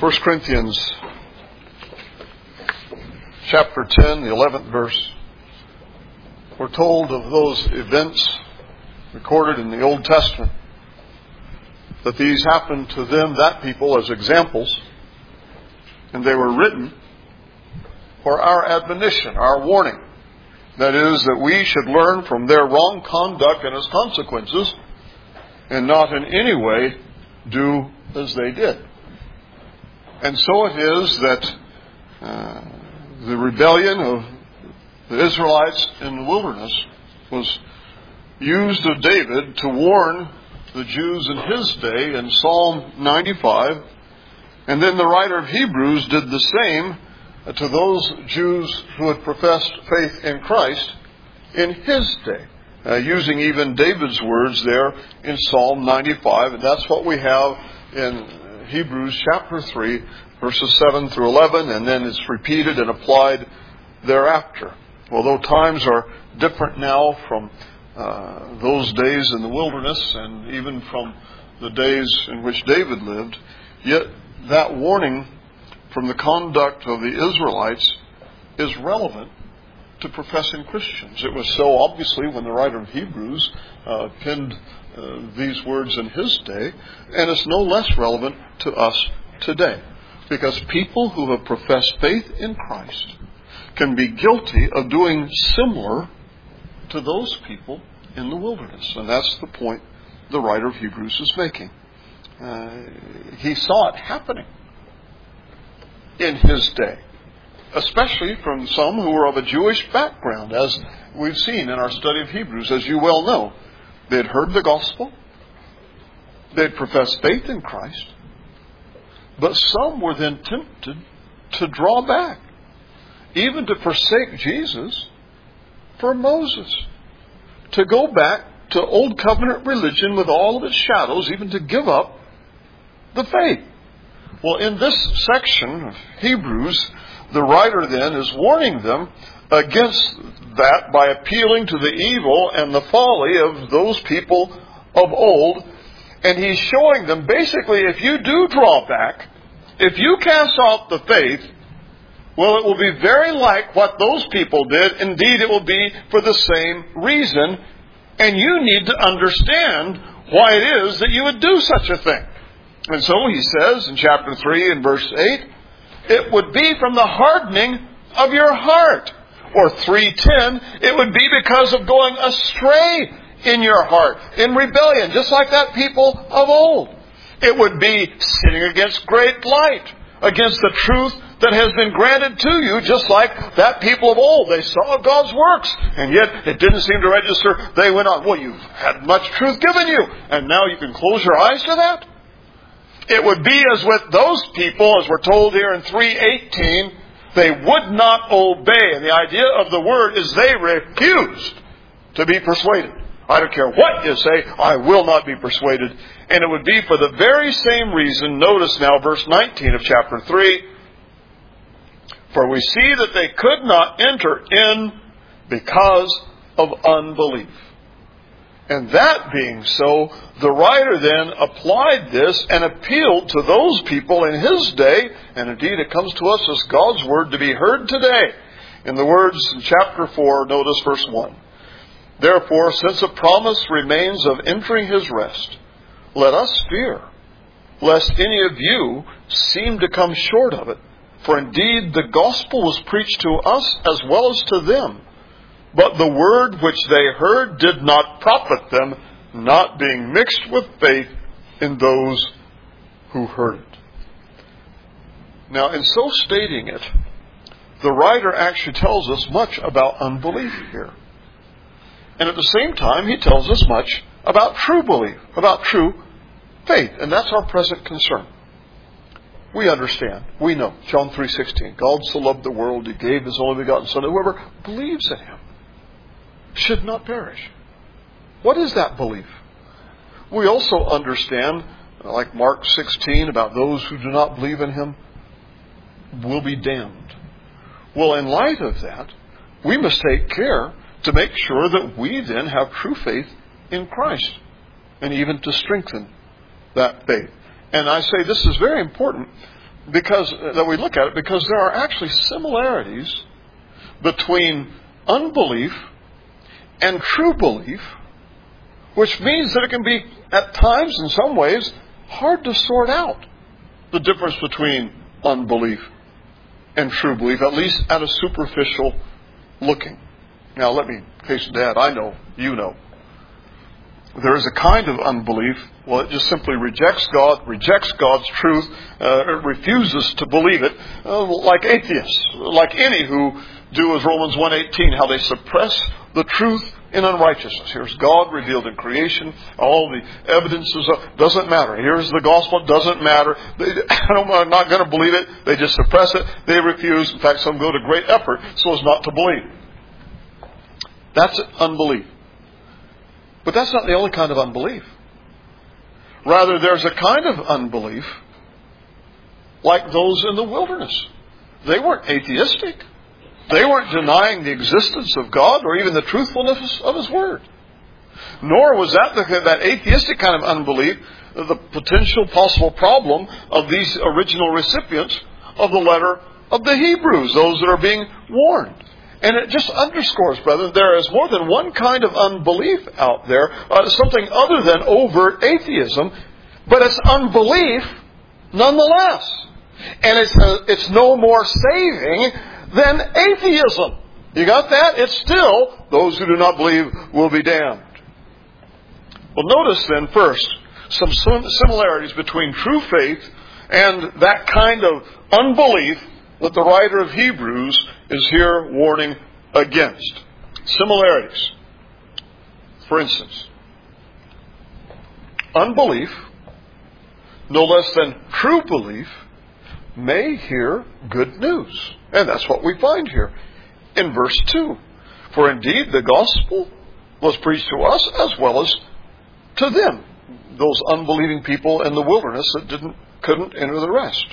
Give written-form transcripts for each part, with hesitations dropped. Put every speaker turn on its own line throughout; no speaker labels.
1 Corinthians chapter 10, the 11th verse. We're told of those events recorded in the Old Testament, that these happened to them, that people, as examples, and they were written for our admonition, our warning. That is, that we should learn from their wrong conduct and its consequences, and not in any way do as they did. And so it is that the rebellion of the Israelites in the wilderness was used of David to warn the Jews in his day in Psalm 95. And then the writer of Hebrews did the same to those Jews who had professed faith in Christ in his day, using even David's words there in Psalm 95. And that's what we have in Hebrews chapter 3, verses 7 through 11, and then it's repeated and applied thereafter. Although times are different now from those days in the wilderness and even from the days in which David lived, yet that warning from the conduct of the Israelites is relevant to professing Christians. It was so obviously when the writer of Hebrews penned these words in his day, and it's no less relevant to us today. Because people who have professed faith in Christ can be guilty of doing similar to those people in the wilderness. And that's the point the writer of Hebrews is making. He saw it happening in his day, especially from some who were of a Jewish background, as we've seen in our study of Hebrews, as you well know. They had heard the gospel, they had professed faith in Christ, but some were then tempted to draw back, even to forsake Jesus for Moses, to go back to Old Covenant religion with all of its shadows, even to give up the faith. Well, in this section of Hebrews, the writer then is warning them against that by appealing to the evil and the folly of those people of old. And he's showing them basically, if you do draw back, if you cast off the faith, well, it will be very like what those people did. Indeed, it will be for the same reason. And you need to understand why it is that you would do such a thing. And so he says in chapter 3 and verse 8, it would be from the hardening of your heart. Or 3:10, it would be because of going astray in your heart, in rebellion, just like that people of old. It would be sinning against great light, against the truth that has been granted to you, just like that people of old. They saw God's works, and yet it didn't seem to register. They went on, well, you've had much truth given you, and now you can close your eyes to that? It would be as with those people, as we're told here in 3:18, they would not obey. And the idea of the word is they refused to be persuaded. I don't care what you say, I will not be persuaded. And it would be for the very same reason. Notice now verse 19 of chapter 3. For we see that they could not enter in because of unbelief. And that being so, the writer then applied this and appealed to those people in his day, and indeed it comes to us as God's word to be heard today. In the words in chapter 4, notice verse 1. Therefore, since a promise remains of entering his rest, let us fear, lest any of you seem to come short of it. For indeed the gospel was preached to us as well as to them. But the word which they heard did not profit them, not being mixed with faith in those who heard it. Now, in so stating it, the writer actually tells us much about unbelief here. And at the same time, he tells us much about true belief, about true faith. And that's our present concern. We understand, we know, John 3:16, God so loved the world, he gave his only begotten Son, that whoever believes in him should not perish. What is that belief? We also understand, like Mark 16, about those who do not believe in him will be damned. Well, in light of that, we must take care to make sure that we then have true faith in Christ, and even to strengthen that faith. And I say this is very important that we look at it, because there are actually similarities between unbelief and true belief, which means that it can be, at times, in some ways, hard to sort out the difference between unbelief and true belief, at least at a superficial looking. Now, let me hasten to add, I know, you know, there is a kind of unbelief, well, it just simply rejects God, rejects God's truth, it refuses to believe it, like atheists, like any who do as Romans 1:18, how they suppress the truth in unrighteousness. Here's God revealed in creation, all the evidences doesn't matter. Here's the gospel, doesn't matter. I'm not going to believe it. They just suppress it. They refuse. In fact, some go to great effort so as not to believe. That's unbelief. But that's not the only kind of unbelief. Rather, there's a kind of unbelief like those in the wilderness. They weren't atheistic. They weren't denying the existence of God or even the truthfulness of His Word. Nor was that atheistic kind of unbelief the potential possible problem of these original recipients of the letter of the Hebrews, those that are being warned. And it just underscores, brethren, there is more than one kind of unbelief out there, something other than overt atheism, but it's unbelief nonetheless. And it's no more saving than atheism. You got that? It's still, those who do not believe will be damned. Well, notice then first some similarities between true faith and that kind of unbelief that the writer of Hebrews is here warning against. Similarities. For instance, unbelief, no less than true belief, may hear good news. And that's what we find here in verse 2. For indeed the gospel was preached to us as well as to them, those unbelieving people in the wilderness that couldn't enter the rest.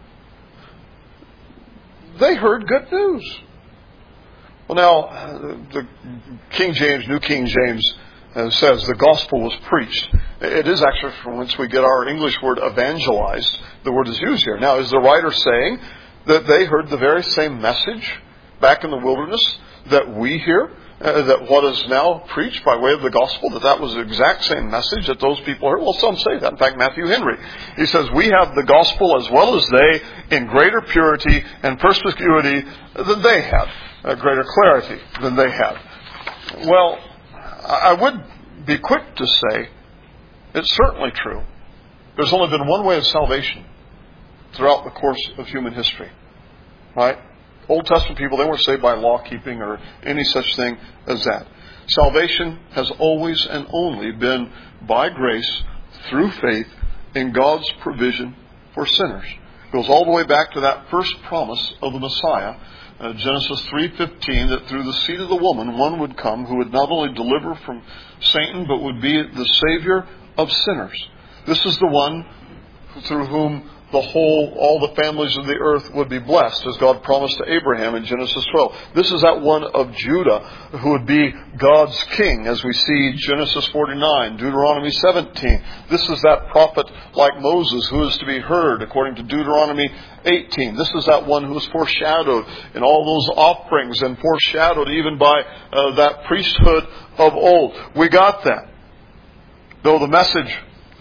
They heard good news. Well, now, the King James, New King James, says the gospel was preached. It is actually from whence we get our English word evangelized. The word is used here. Now, is the writer saying that they heard the very same message back in the wilderness that we hear? That what is now preached by way of the gospel, that was the exact same message that those people heard? Well, some say that. In fact, Matthew Henry, he says, we have the gospel as well as they in greater purity and perspicuity than they had, greater clarity than they had. Well, I would be quick to say it's certainly true. There's only been one way of salvation throughout the course of human history. Right? Old Testament people, they weren't saved by law keeping or any such thing as that. Salvation has always and only been by grace through faith in God's provision for sinners. It goes all the way back to that first promise of the Messiah, Genesis 3:15, that through the seed of the woman one would come who would not only deliver from Satan but would be the Savior of sinners. This is the one through whom all the families of the earth would be blessed, as God promised to Abraham in Genesis 12. This is that one of Judah who would be God's king, as we see Genesis 49, Deuteronomy 17. This is that prophet like Moses who is to be heard, according to Deuteronomy 18. This is that one who is foreshadowed in all those offerings and foreshadowed even by that priesthood of old. We got that. Though the message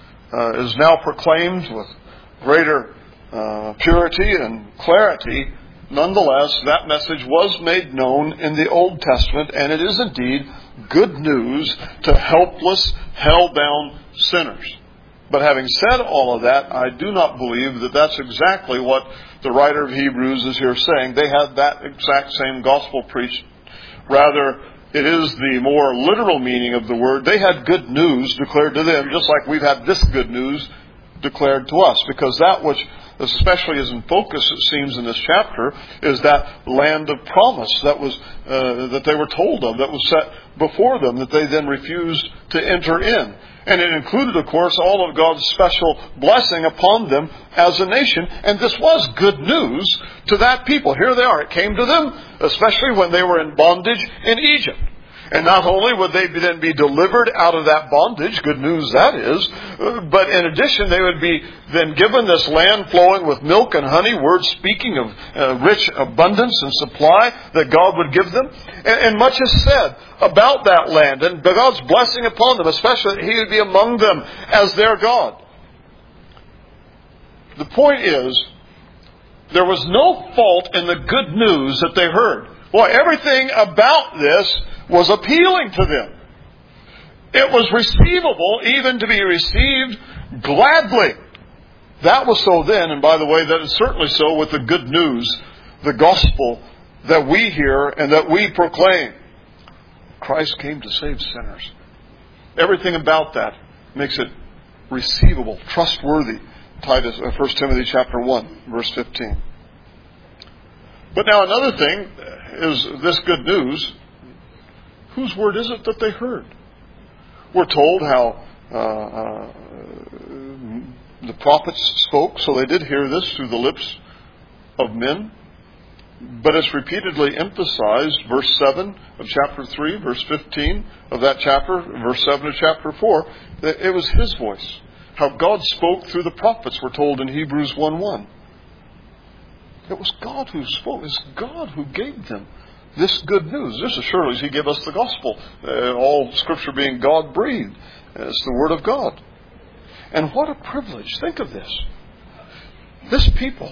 is now proclaimed with greater purity and clarity, nonetheless, that message was made known in the Old Testament, and it is indeed good news to helpless, hell-bound sinners. But having said all of that, I do not believe that that's exactly what the writer of Hebrews is here saying. They had that exact same gospel preached. Rather, it is the more literal meaning of the word. They had good news declared to them, just like we've had this good news declared to us, because that which especially is in focus, it seems, in this chapter, is that land of promise that they were told of, that was set before them, that they then refused to enter in. And it included, of course, all of God's special blessing upon them as a nation. And this was good news to that people. Here they are. It came to them, especially when they were in bondage in Egypt. And not only would they then be delivered out of that bondage, good news that is, but in addition they would be then given this land flowing with milk and honey, words speaking of rich abundance and supply that God would give them. And much is said about that land and God's blessing upon them, especially that He would be among them as their God. The point is, there was no fault in the good news that they heard. Boy, everything about this was appealing to them. It was receivable, even to be received gladly. That was so then, and by the way, that is certainly so with the good news, the gospel that we hear and that we proclaim. Christ came to save sinners. Everything about that makes it receivable, trustworthy. 1 Timothy chapter 1, verse 15. But now another thing is this good news. Whose word is it that they heard? We're told how the prophets spoke, so they did hear this through the lips of men. But it's repeatedly emphasized, verse 7 of chapter 3, verse 15 of that chapter, verse 7 of chapter 4, that it was His voice. How God spoke through the prophets, we're told in Hebrews 1:1. It was God who spoke. It's God who gave them this good news. Just as surely as He gave us the gospel. All Scripture being God-breathed. It's the Word of God. And what a privilege. Think of this. This people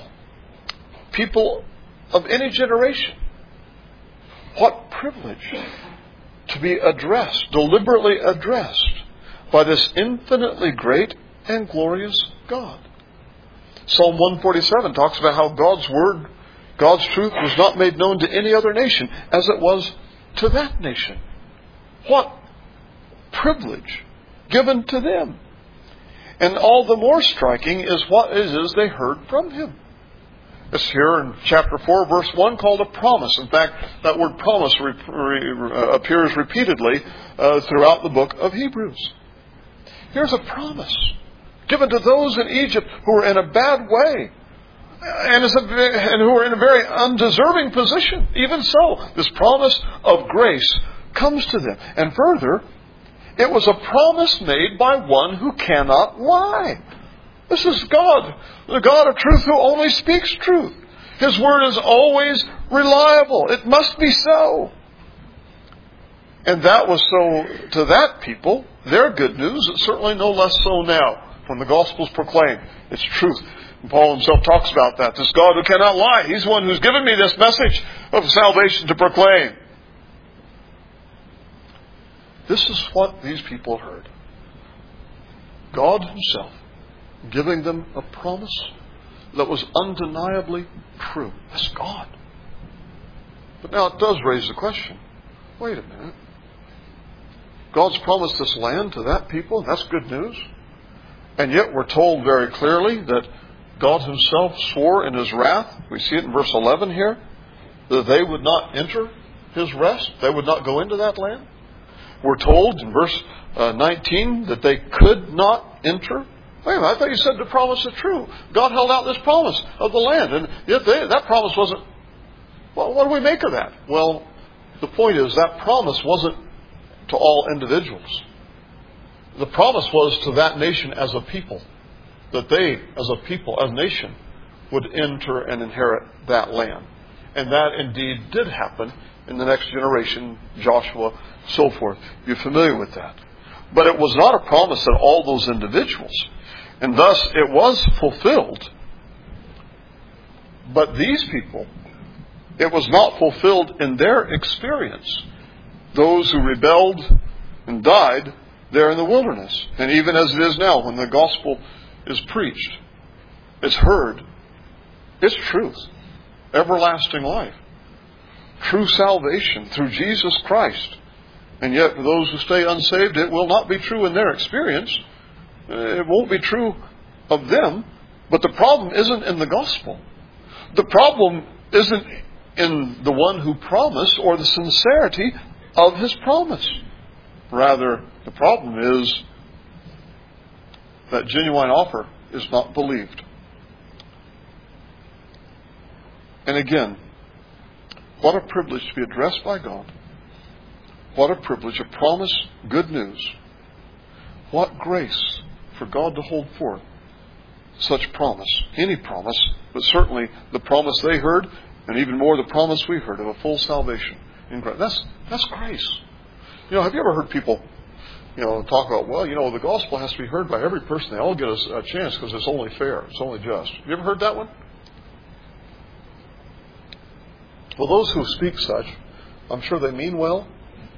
of any generation, what privilege to be addressed, deliberately addressed by this infinitely great and glorious God. Psalm 147 talks about how God's Word, God's truth was not made known to any other nation as it was to that nation. What privilege given to them. And all the more striking is what it is they heard from Him. It's here in chapter 4, verse 1, called a promise. In fact, that word promise appears repeatedly throughout the book of Hebrews. Here's a promise given to those in Egypt who were in a bad way and who were in a very undeserving position. Even so, this promise of grace comes to them. And further, it was a promise made by one who cannot lie. This is God, the God of truth who only speaks truth. His word is always reliable. It must be so. And that was so to that people, their good news. It's certainly no less so now when the gospel's proclaimed. It's truth. And Paul himself talks about that. This God who cannot lie. He's the one who's given me this message of salvation to proclaim. This is what these people heard. God Himself giving them a promise that was undeniably true. That's God. But now it does raise the question. Wait a minute. God's promised this land to that people. That's good news. And yet we're told very clearly that God Himself swore in His wrath. We see it in verse 11 here. That they would not enter His rest. They would not go into that land. We're told in verse 19 that they could not enter. Wait a minute, I thought you said the promise is true. God held out this promise of the land. And yet that promise wasn't... Well, what do we make of that? Well, the point is that promise wasn't to all individuals. The promise was to that nation as a people. That they, as a people, as a nation, would enter and inherit that land. And that indeed did happen in the next generation, Joshua, so forth. You're familiar with that. But it was not a promise that all those individuals. And thus it was fulfilled. But these people, it was not fulfilled in their experience. Those who rebelled and died there in the wilderness. And even as it is now, when the gospel is preached, it's heard, it's truth. Everlasting life. True salvation through Jesus Christ. And yet for those who stay unsaved, it will not be true in their experience. It won't be true of them. But the problem isn't in the gospel. The problem isn't in the one who promised or the sincerity of his promise. Rather, the problem is that genuine offer is not believed. And again, what a privilege to be addressed by God. What a privilege, a promise, good news. What grace for God to hold forth such promise, any promise, but certainly the promise they heard, and even more the promise we heard of a full salvation in Christ. That's grace. Have you ever heard people, talk about, the gospel has to be heard by every person. They all get a chance because it's only fair. It's only just. You ever heard that one? Well, those who speak such, I'm sure they mean well,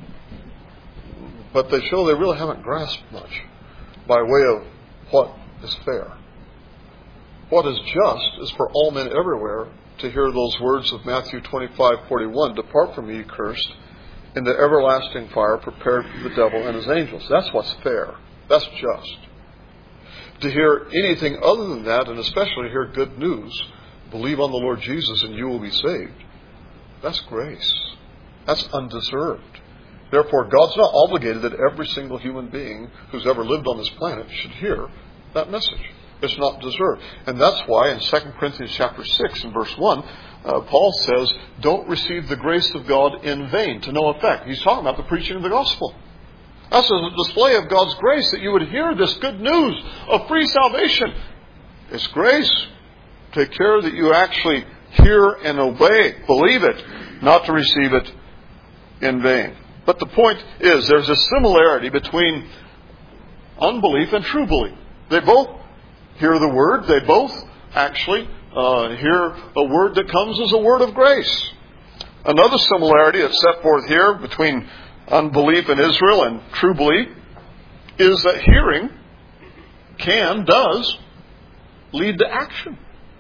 but they show they really haven't grasped much by way of what is fair. What is just is for all men everywhere to hear those words of Matthew 25:41, "Depart from me, ye cursed, into everlasting fire prepared for the devil and his angels." That's what's fair. That's just. To hear anything other than that, and especially to hear good news, believe on the Lord Jesus and you will be saved, that's grace. That's undeserved. Therefore, God's not obligated that every single human being who's ever lived on this planet should hear that message. It's not deserved. And that's why in 2 Corinthians chapter 6 and verse 1, Paul says, don't receive the grace of God in vain, to no effect. He's talking about the preaching of the gospel. That's a display of God's grace, that you would hear this good news of free salvation. It's grace. Take care that you actually hear and obey, believe it, not to receive it in vain. But the point is, there's a similarity between unbelief and true belief. They both hear the word. They both actually hear a word that comes as a word of grace. Another similarity that's set forth here between unbelief in Israel and true belief is that hearing does lead to action.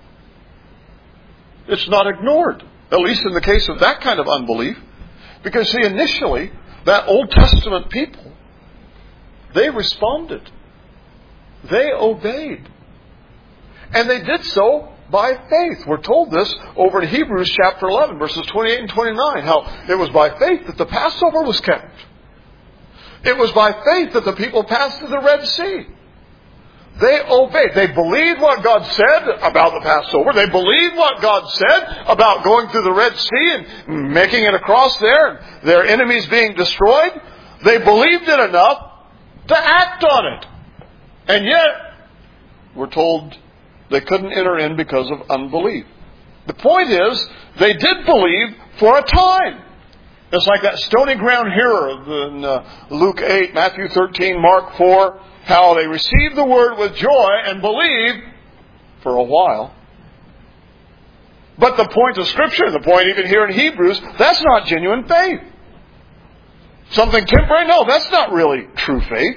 It's not ignored, at least in the case of that kind of unbelief. Because, see, initially, that Old Testament people, they responded. They obeyed. And they did so by faith. We're told this over in Hebrews chapter 11, verses 28 and 29, how it was by faith that the Passover was kept. It was by faith that the people passed through the Red Sea. They obeyed. They believed what God said about the Passover. They believed what God said about going through the Red Sea and making it across there and their enemies being destroyed. They believed it enough to act on it. And yet, we're told they couldn't enter in because of unbelief. The point is, they did believe for a time. It's like that stony ground hearer in Luke 8, Matthew 13, Mark 4, how they received the word with joy and believed for a while. But the point of Scripture, the point even here in Hebrews, that's not genuine faith. Something temporary? No, that's not really true faith.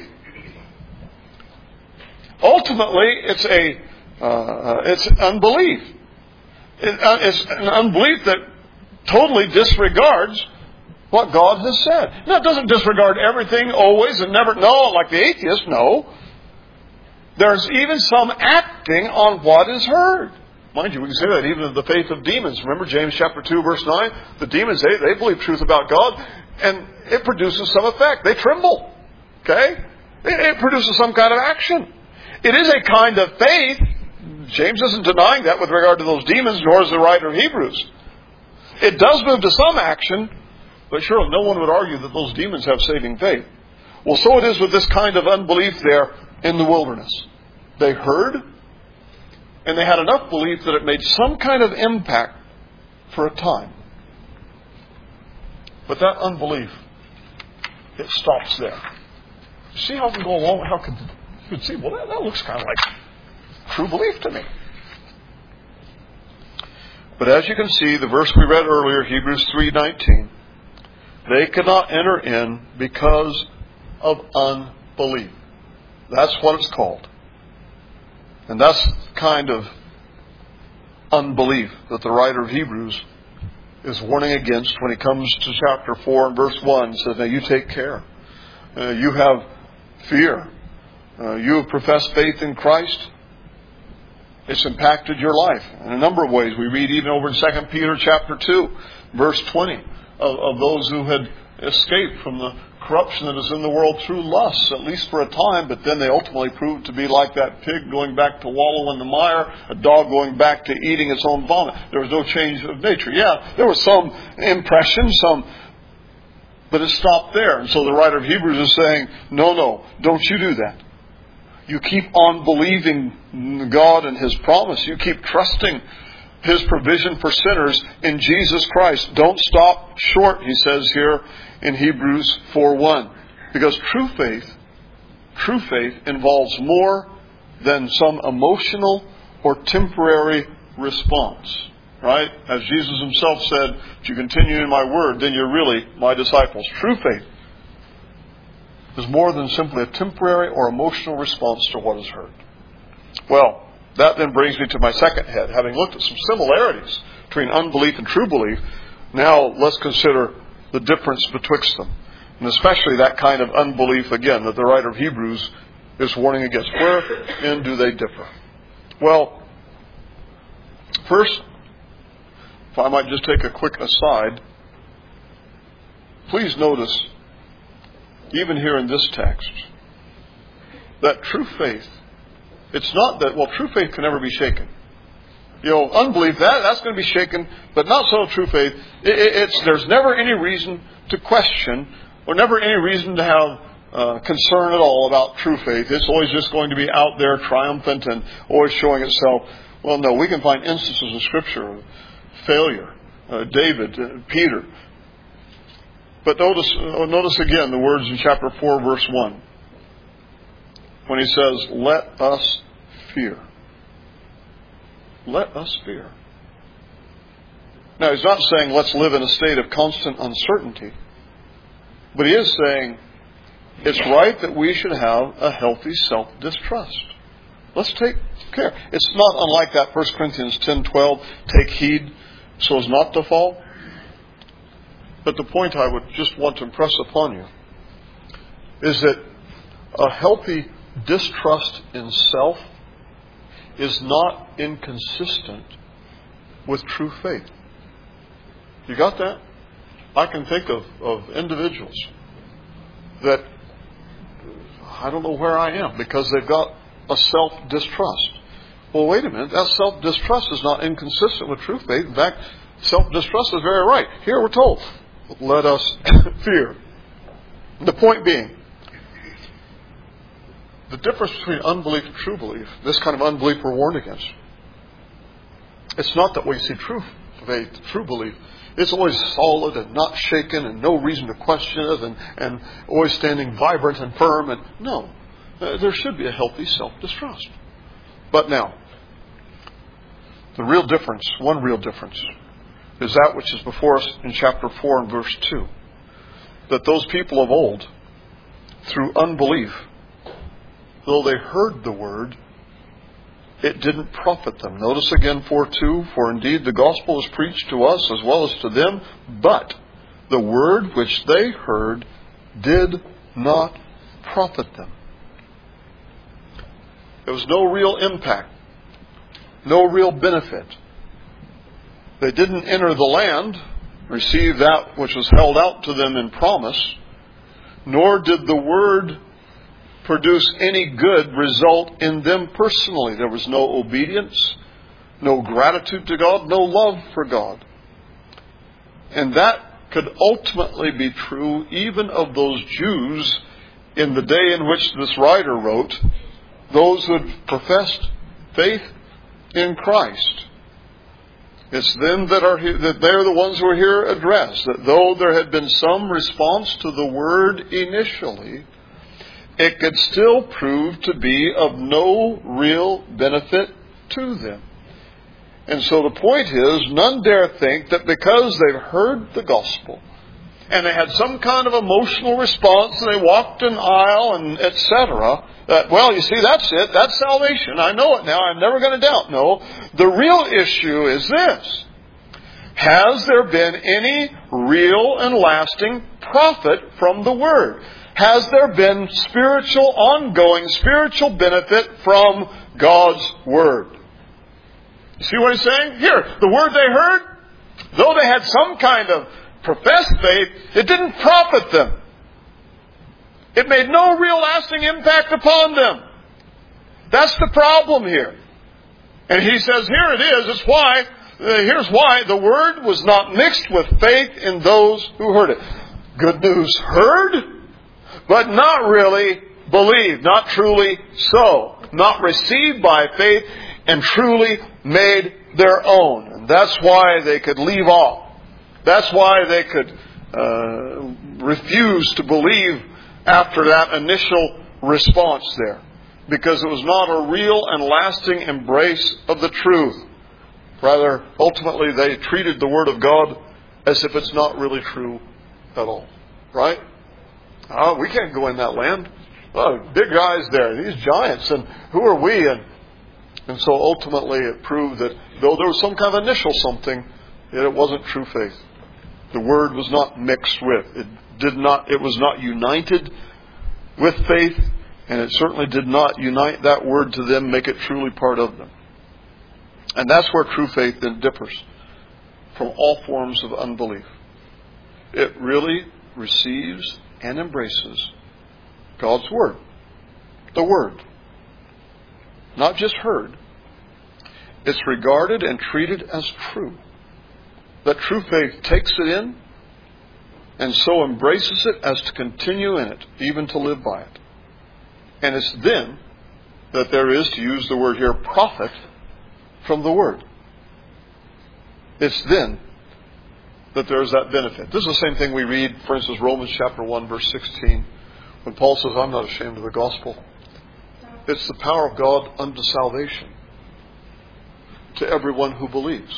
Ultimately, it's unbelief. It's an unbelief that totally disregards what God has said. Now, it doesn't disregard everything always and never, no, like the atheist, no. There's even some acting on what is heard. Mind you, we can say that even in the faith of demons. Remember James chapter 2, verse 9? The demons, they believe truth about God, and it produces some effect. They tremble. Okay? It produces some kind of action. It is a kind of faith. James isn't denying that with regard to those demons, nor is the writer of Hebrews. It does move to some action, but surely no one would argue that those demons have saving faith. Well, so it is with this kind of unbelief there in the wilderness. They heard, and they had enough belief that it made some kind of impact for a time. But that unbelief, it stops there. See how it can go along? How can you could see, well, that looks kind of like true belief to me. But as you can see, the verse we read earlier, Hebrews 3:19, they could not enter in because of unbelief. That's what it's called. And that's the kind of unbelief that the writer of Hebrews is warning against when he comes to chapter 4 and verse 1 and says, now you take care. You have fear. You have professed faith in Christ. It's impacted your life in a number of ways. We read even over in 2 Peter chapter 2, verse 20, of those who had escaped from the corruption that is in the world through lust, at least for a time, but then they ultimately proved to be like that pig going back to wallow in the mire, a dog going back to eating its own vomit. There was no change of nature. Yeah, there was some impression, some But it stopped there. And so the writer of Hebrews is saying, no, don't you do that. You keep on believing God and His promise. You keep trusting His provision for sinners in Jesus Christ. Don't stop short, he says here in Hebrews 4:1. Because true faith involves more than some emotional or temporary response. Right? As Jesus Himself said, if you continue in my word, then you're really my disciples. True faith is more than simply a temporary or emotional response to what is heard. Well, that then brings me to my second head. Having looked at some similarities between unbelief and true belief, now let's consider the difference betwixt them. And especially that kind of unbelief, again, that the writer of Hebrews is warning against. Wherein do they differ? Well, first, if I might just take a quick aside, please notice, even here in this text, that true faith, it's not that, true faith can never be shaken. Unbelief, that's going to be shaken, but not so true faith. There's never any reason to question, or never any reason to have concern at all about true faith. It's always just going to be out there triumphant and always showing itself. Well, no, we can find instances in Scripture of failure. David, Peter. But notice again the words in chapter 4, verse 1. When he says, let us fear. Let us fear. Now, he's not saying let's live in a state of constant uncertainty. But he is saying it's right that we should have a healthy self-distrust. Let's take care. It's not unlike that 1 Corinthians 10:12, take heed so as not to fall. But the point I would just want to impress upon you is that a healthy distrust in self is not inconsistent with true faith. You got that? I can think of individuals that I don't know where I am because they've got a self-distrust. Well, wait a minute. That self-distrust is not inconsistent with true faith. In fact, self-distrust is very right. Here we're told, let us fear. The point being, the difference between unbelief and true belief, this kind of unbelief we're warned against, it's not that we see true faith, true belief. It's always solid and not shaken and no reason to question it and always standing vibrant and firm. And no, there should be a healthy self-distrust. But now, the real difference, one real difference, is that which is before us in chapter 4 and verse 2. That those people of old, through unbelief, though they heard the word, it didn't profit them. Notice again 4:2, for indeed the gospel was preached to us as well as to them, but the word which they heard did not profit them. There was no real impact, no real benefit. They didn't enter the land, receive that which was held out to them in promise, nor did the word produce any good result in them personally. There was no obedience, no gratitude to God, no love for God. And that could ultimately be true even of those Jews in the day in which this writer wrote, those who had professed faith in Christ. It's them that they're the ones who are here addressed. That though there had been some response to the word initially, it could still prove to be of no real benefit to them. And so the point is, none dare think that because they've heard the gospel and they had some kind of emotional response and they walked an aisle and etc., that, well, you see, that's it. That's salvation. I know it now. I'm never going to doubt. No. The real issue is this. Has there been any real and lasting profit from the word? Has there been ongoing spiritual benefit from God's word? You see what he's saying? Here, the word they heard, though they had some kind of professed faith, it didn't profit them. It made no real lasting impact upon them. That's the problem here. And he says, here it is. Here's why the word was not mixed with faith in those who heard it. Good news heard, but not really believed, not truly so, not received by faith and truly made their own. And that's why they could leave off. That's why they could refuse to believe after that initial response there. Because it was not a real and lasting embrace of the truth. Rather, ultimately, they treated the Word of God as if it's not really true at all. Right? We can't go in that land. Oh, big guys there, these giants, and who are we? And so ultimately it proved that though there was some kind of initial something, yet it wasn't true faith. The Word was not mixed with. It was not united with faith, and it certainly did not unite that Word to them, make it truly part of them. And that's where true faith then differs from all forms of unbelief. It really receives and embraces God's Word. The Word. Not just heard. It's regarded and treated as true. That true faith takes it in and so embraces it as to continue in it, even to live by it. And it's then that there is, to use the word here, profit from the Word. It's then that there is that benefit. This is the same thing we read, for instance, Romans chapter 1, verse 16, when Paul says, I'm not ashamed of the gospel. It's the power of God unto salvation to everyone who believes.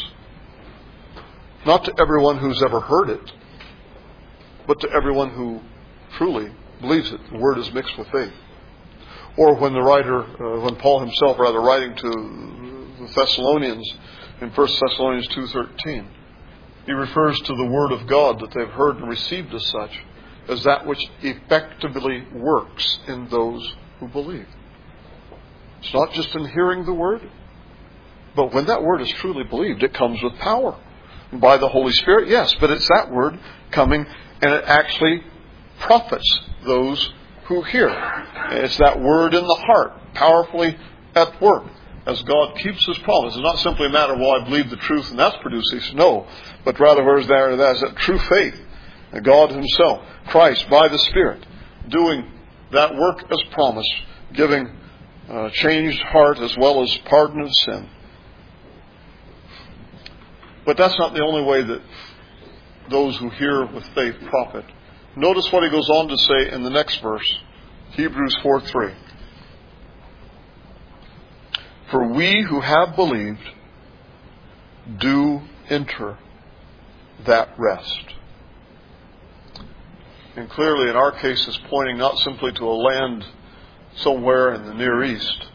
Not to everyone who's ever heard it, but to everyone who truly believes it. The Word is mixed with faith. Or when the writer, when Paul himself, writing to the Thessalonians in 1 Thessalonians 2:13, he refers to the Word of God that they've heard and received as such, as that which effectively works in those who believe. It's not just in hearing the Word, but when that Word is truly believed, it comes with power. By the Holy Spirit, yes, but it's that Word coming, and it actually profits those who hear. It's that Word in the heart, powerfully at work, as God keeps His promise. It's not simply a matter of, well, I believe the truth and that's produced this. No, but rather where's there is that true faith. God Himself, Christ, by the Spirit, doing that work as promised, giving a changed heart as well as pardon of sin. But that's not the only way that those who hear with faith profit. Notice what he goes on to say in the next verse, Hebrews 4:3. For we who have believed do enter that rest. And clearly in our case it's pointing not simply to a land somewhere in the Near East.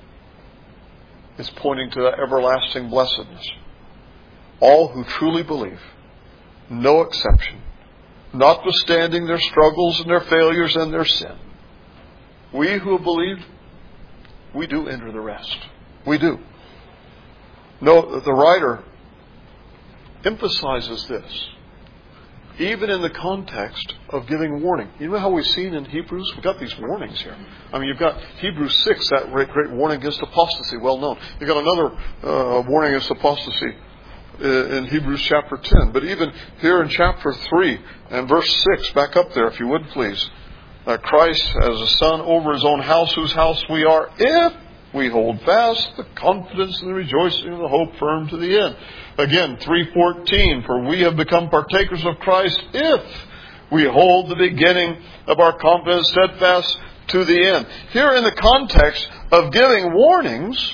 It's pointing to that everlasting blessedness. All who truly believe, no exception, notwithstanding their struggles and their failures and their sin. We who have believed, we do enter the rest. We do. No, the writer emphasizes this, even in the context of giving warning. You know how we've seen in Hebrews? We've got these warnings here. I mean, you've got Hebrews 6, that great warning against apostasy, well known. You've got another warning against apostasy in Hebrews chapter 10. But even here in chapter 3 and verse 6, back up there if you would please. Christ as a son over His own house, whose house we are, if we hold fast the confidence and the rejoicing of the hope firm to the end. Again, 3:14, for we have become partakers of Christ if we hold the beginning of our confidence steadfast to the end. Here in the context of giving warnings,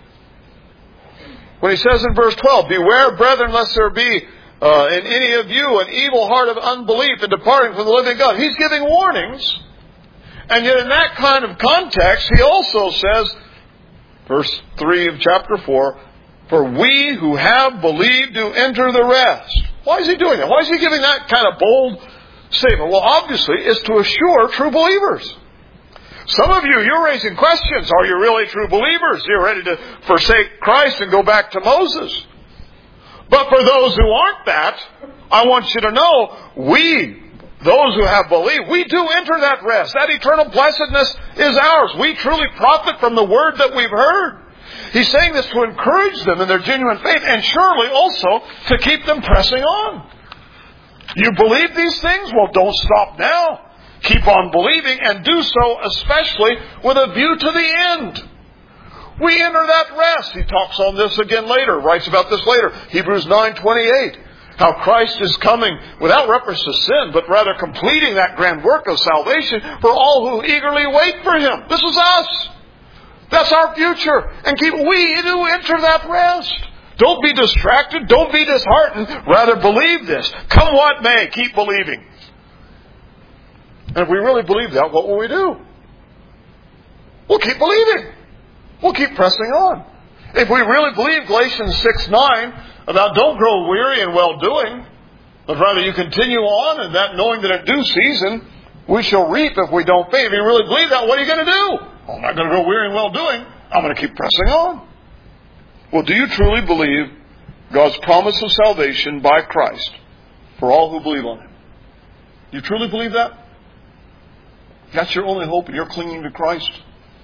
when he says in verse 12, beware, brethren, lest there be in any of you an evil heart of unbelief and departing from the living God. He's giving warnings. And yet in that kind of context, he also says, verse 3 of chapter 4, for we who have believed do enter the rest. Why is he doing that? Why is he giving that kind of bold statement? Well, obviously, it's to assure true believers. Some of you, you're raising questions. Are you really true believers? You're ready to forsake Christ and go back to Moses. But for those who aren't that, I want you to know, those who have believed, we do enter that rest. That eternal blessedness is ours. We truly profit from the word that we've heard. He's saying this to encourage them in their genuine faith and surely also to keep them pressing on. You believe these things? Well, don't stop now. Keep on believing, and do so especially with a view to the end. We enter that rest. He talks on this again later, writes about this later. Hebrews 9:28. How Christ is coming without reference to sin, but rather completing that grand work of salvation for all who eagerly wait for Him. This is us. That's our future. And we do enter that rest. Don't be distracted. Don't be disheartened. Rather believe this. Come what may, keep believing. And if we really believe that, what will we do? We'll keep believing. We'll keep pressing on. If we really believe Galatians 6:9 about don't grow weary in well-doing, but rather you continue on, and that knowing that in due season we shall reap if we don't faint. If you really believe that, what are you going to do? Well, I'm not going to grow weary in well-doing. I'm going to keep pressing on. Well, do you truly believe God's promise of salvation by Christ for all who believe on Him? Do you truly believe that? That's your only hope and you're clinging to Christ?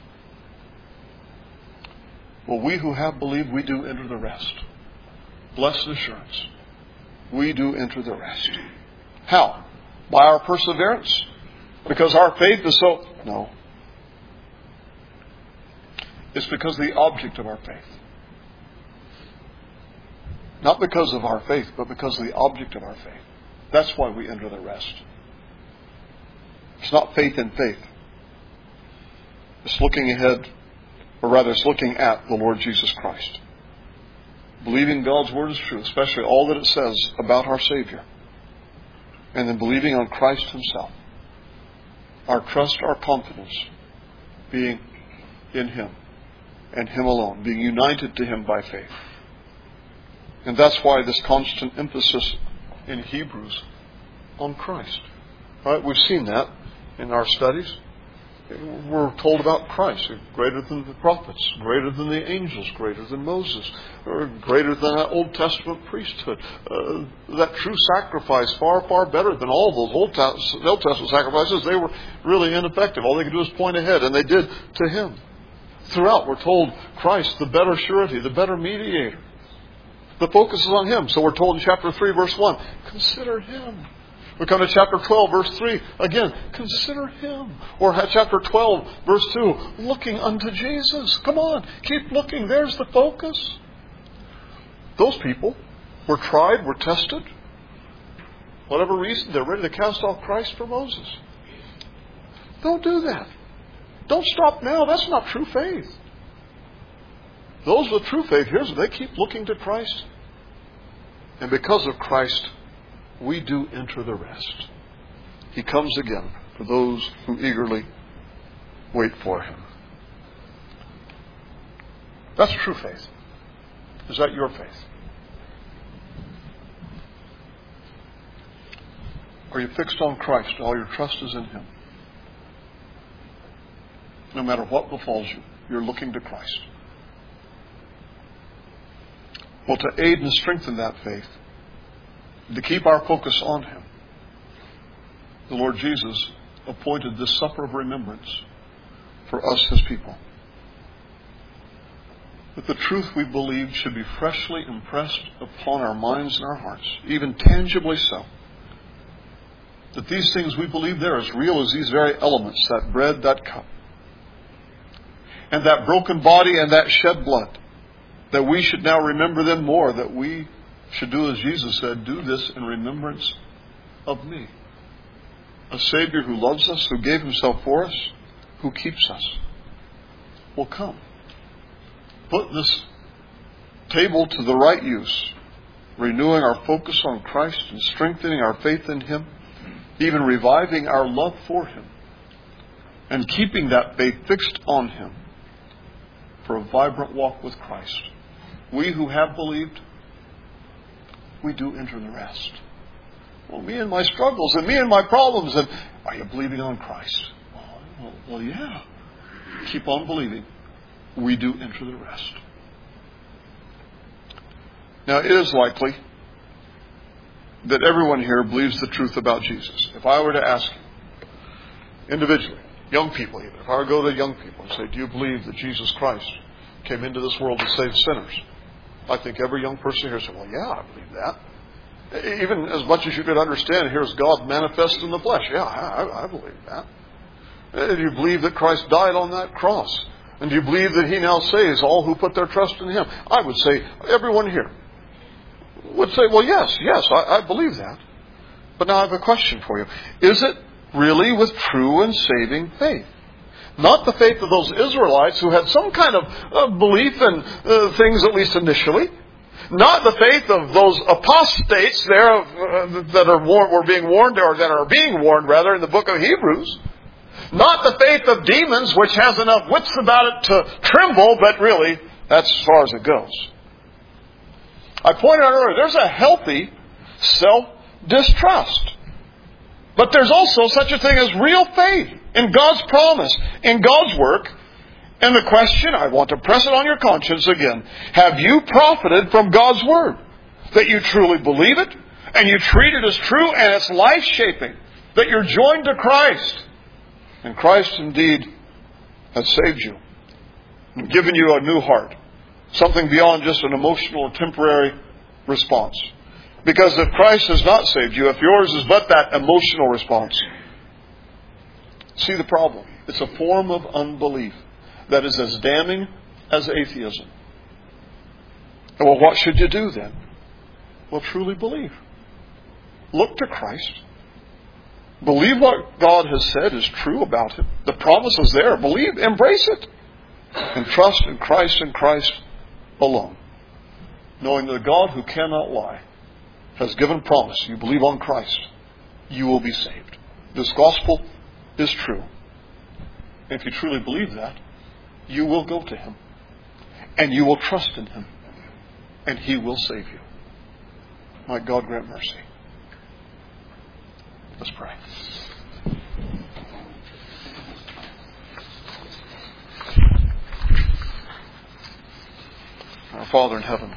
Well, we who have believed, we do enter the rest. Blessed assurance. We do enter the rest. How? By our perseverance? Because our faith is so... No. It's because the object of our faith. Not because of our faith, but because of the object of our faith. That's why we enter the rest. It's not faith in faith. It's looking ahead, or rather it's looking at the Lord Jesus Christ. Believing God's Word is true, especially all that it says about our Savior. And then believing on Christ Himself. Our trust, our confidence being in Him and Him alone, being united to Him by faith. And that's why this constant emphasis in Hebrews on Christ. Right? We've seen that in our studies. We're told about Christ, greater than the prophets, greater than the angels, greater than Moses, or greater than that Old Testament priesthood. That true sacrifice, far, far better than all those Old Testament sacrifices. They were really ineffective. All they could do is point ahead, and they did to Him. Throughout, we're told Christ, the better surety, the better mediator. The focus is on Him. So we're told in chapter 3, verse 1, consider Him. We come to chapter 12, verse 3. Again, consider Him. Or chapter 12, verse 2. Looking unto Jesus. Come on, keep looking. There's the focus. Those people were tried, were tested. Whatever reason, they're ready to cast off Christ for Moses. Don't do that. Don't stop now. That's not true faith. Those with true faith, here's what they keep looking to Christ. And because of Christ, we do enter the rest. He comes again for those who eagerly wait for Him. That's true faith. Is that your faith? Are you fixed on Christ? All your trust is in Him. No matter what befalls you, you're looking to Christ. Well, to aid and strengthen that faith, to keep our focus on Him, the Lord Jesus appointed this supper of remembrance for us, His people. That the truth we believed should be freshly impressed upon our minds and our hearts, even tangibly so. That these things we believe they're as real as these very elements, that bread, that cup, and that broken body and that shed blood, that we should now remember them more, that we should do as Jesus said, do this in remembrance of me. A Savior who loves us, who gave Himself for us, who keeps us. Well, come. Put this table to the right use, renewing our focus on Christ and strengthening our faith in Him, even reviving our love for Him, and keeping that faith fixed on Him for a vibrant walk with Christ. We who have believed, we do enter the rest. Well, me and my struggles and me and my problems. And are you believing on Christ? Well, yeah. Keep on believing. We do enter the rest. Now, it is likely that everyone here believes the truth about Jesus. If I were to ask you, individually, young people even, if I were to go to young people and say, do you believe that Jesus Christ came into this world to save sinners? I think every young person here said, well, yeah, I believe that. Even as much as you could understand, here's God manifest in the flesh. Yeah, I believe that. Do you believe that Christ died on that cross? And do you believe that He now saves all who put their trust in Him? I would say everyone here would say, well, yes, I believe that. But now I have a question for you. Is it really with true and saving faith? Not the faith of those Israelites who had some kind of belief in things, at least initially. Not the faith of those apostates there that were being warned, or that are being warned rather, in the book of Hebrews. Not the faith of demons, which has enough wits about it to tremble, but really, that's as far as it goes. I pointed out earlier, there's a healthy self-distrust. But there's also such a thing as real faith in God's promise, in God's work. And the question, I want to press it on your conscience again. Have you profited from God's Word? That you truly believe it, and you treat it as true, and it's life-shaping. That you're joined to Christ. And Christ indeed has saved you and given you a new heart. Something beyond just an emotional or temporary response. Because if Christ has not saved you, if yours is but that emotional response, see the problem. It's a form of unbelief that is as damning as atheism. Well, what should you do then? Well, truly believe. Look to Christ. Believe what God has said is true about Him. The promise is there. Believe, embrace it. And trust in Christ and Christ alone. Knowing that the God who cannot lie has given promise. You believe on Christ, you will be saved. This gospel is true. If you truly believe that, you will go to Him. And you will trust in Him. And He will save you. Might God grant mercy. Let's pray. Our Father in heaven,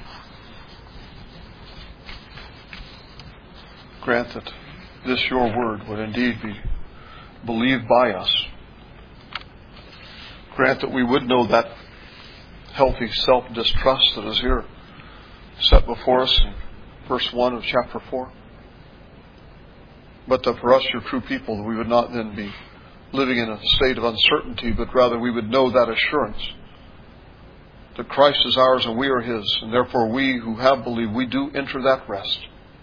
grant that this your word would indeed be believed by us. Grant that we would know that healthy self-distrust that is here set before us in verse 1 of chapter 4. But that for us, your true people, that we would not then be living in a state of uncertainty, but rather we would know that assurance that Christ is ours and we are His, and therefore we who have believed, we do enter that rest.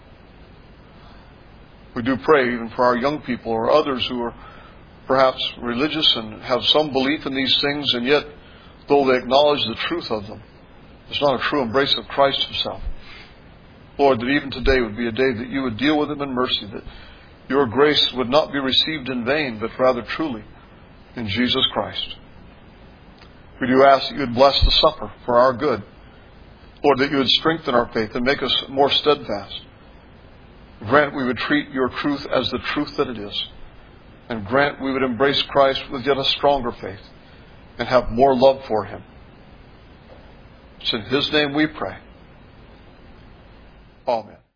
We do pray even for our young people or others who are perhaps religious and have some belief in these things, and yet, though they acknowledge the truth of them, it's not a true embrace of Christ Himself. Lord, that even today would be a day that you would deal with them in mercy, that your grace would not be received in vain, but rather truly in Jesus Christ. We do ask that you would bless the supper for our good. Lord, that you would strengthen our faith and make us more steadfast. Grant we would treat your truth as the truth that it is. And grant we would embrace Christ with yet a stronger faith and have more love for Him. It's in His name we pray. Amen.